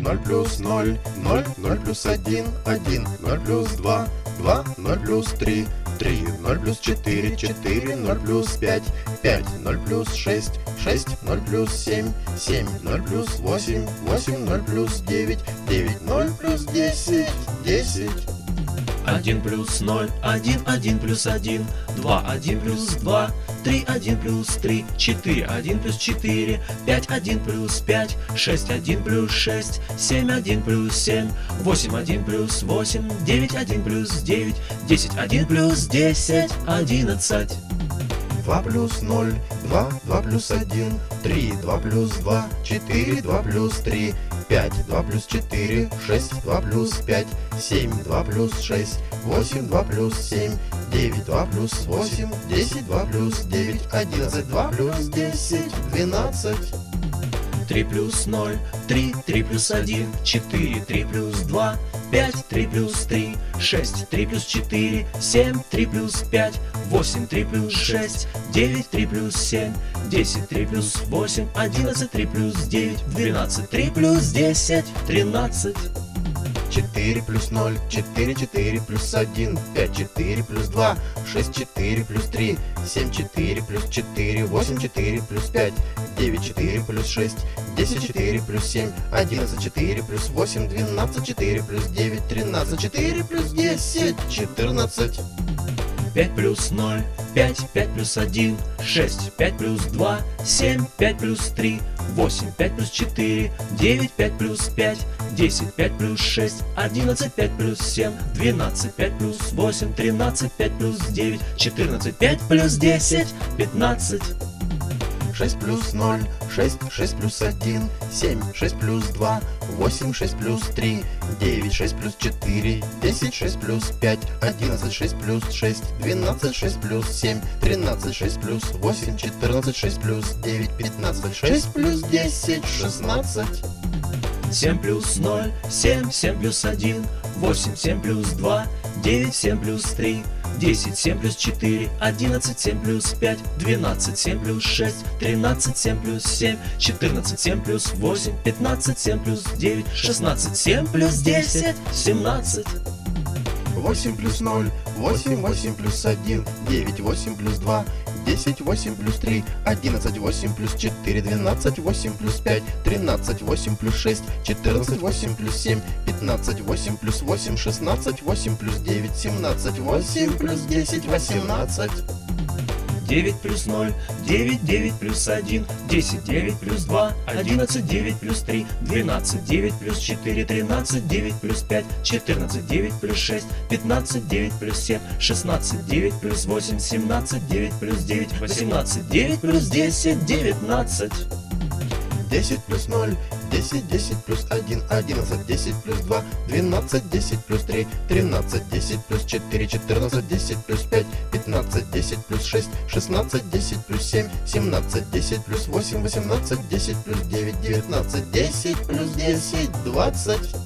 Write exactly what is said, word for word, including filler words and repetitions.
ноль плюс ноль, ноль, ноль плюс один, один, ноль плюс два, два, ноль плюс три, три, ноль плюс четыре, четыре, ноль плюс пять, пять, ноль плюс шесть, шесть, ноль плюс семь, семь, ноль плюс восемь, восемь, ноль плюс девять, девять, ноль плюс десять, десять. Один плюс ноль, один, один плюс один, два, один плюс два, три, один плюс три, четыре, один плюс четыре, пять, один плюс пять, шесть, один плюс шесть, семь, один плюс семь, восемь, один плюс восемь, девять, один плюс девять, десять, один плюс десять, одиннадцать. Два плюс ноль, два, два плюс один, три, два плюс два, четыре, два плюс три, пять, два плюс четыре, шесть, два плюс пять, семь, два плюс шесть, восемь, два плюс семь, девять, два плюс восемь, десять, два плюс девять, одиннадцать, два плюс десять, двенадцать. Три плюс ноль, три, три плюс один, четыре, три плюс два, пять, три плюс три, шесть, три плюс четыре, семь, три плюс пять, восемь, три плюс шесть, девять, три плюс семь, десять, три плюс восемь, одиннадцать, три плюс девять, двенадцать, три плюс десять, тринадцать. Четыре плюс ноль, четыре, четыре плюс один, пять, четыре плюс два, шесть, четыре плюс три, семь, четыре плюс четыре, восемь, четыре плюс пять, девять, четыре плюс шесть, десять, четыре плюс семь, одиннадцать, четыре плюс восемь, двенадцать, четыре плюс девять, тринадцать, четыре плюс десять, четырнадцать. Пять плюс ноль, пять, пять плюс один, шесть, пять плюс два, семь, пять плюс три, восемь, пять плюс четыре, девять, пять плюс пять, десять, пять плюс шесть, одиннадцать, пять плюс семь, двенадцать, пять плюс восемь, тринадцать, пять плюс девять, четырнадцать, пять плюс десять, пятнадцать. Шесть плюс ноль, шесть, шесть плюс один, семь, шесть плюс два, восемь, шесть плюс три, девять, шесть плюс четыре, десять, шесть плюс пять, одиннадцать, шесть плюс шесть, двенадцать, шесть плюс семь, тринадцать, шесть плюс восемь, четырнадцать, шесть плюс девять, пятнадцать, шесть плюс десять, шестнадцать. Семь плюс ноль, семь, семь плюс один, восемь, семь плюс два, девять, семь плюс три, десять, семь плюс четыре, одиннадцать, семь плюс пять, двенадцать, семь плюс шесть, тринадцать, семь плюс семь, четырнадцать, семь плюс восемь, пятнадцать, семь плюс девять, шестнадцать, семь плюс десять, семнадцать. Восемь плюс ноль, восемь, восемь плюс один, девять, восемь плюс два, десять, восемь плюс три, одиннадцать, восемь плюс четыре, двенадцать, восемь плюс пять, тринадцать, восемь плюс шесть, четырнадцать, восемь плюс семь, пятнадцать, восемь плюс восемь, шестнадцать, восемь плюс девять, семнадцать, восемь плюс десять, восемнадцать. Девять плюс ноль, девять, девять плюс один, десять, девять плюс два, одиннадцать, девять плюс три, двенадцать, девять плюс четыре, тринадцать, девять плюс пять, четырнадцать, девять плюс шесть, пятнадцать, девять плюс семь, шестнадцать, девять плюс восемь, семнадцать, девять плюс девять, восемнадцать, девять плюс десять, девятнадцать. Десять плюс ноль, десять, десять плюс один, одиннадцать, десять плюс два, двенадцать, десять плюс три, тринадцать, десять плюс четыре, четырнадцать, десять плюс пять, пятнадцать, десять плюс шесть, шестнадцать, десять плюс семь, семнадцать, десять плюс восемь, восемнадцать, десять плюс девять, девятнадцать, десять плюс десять, двадцать.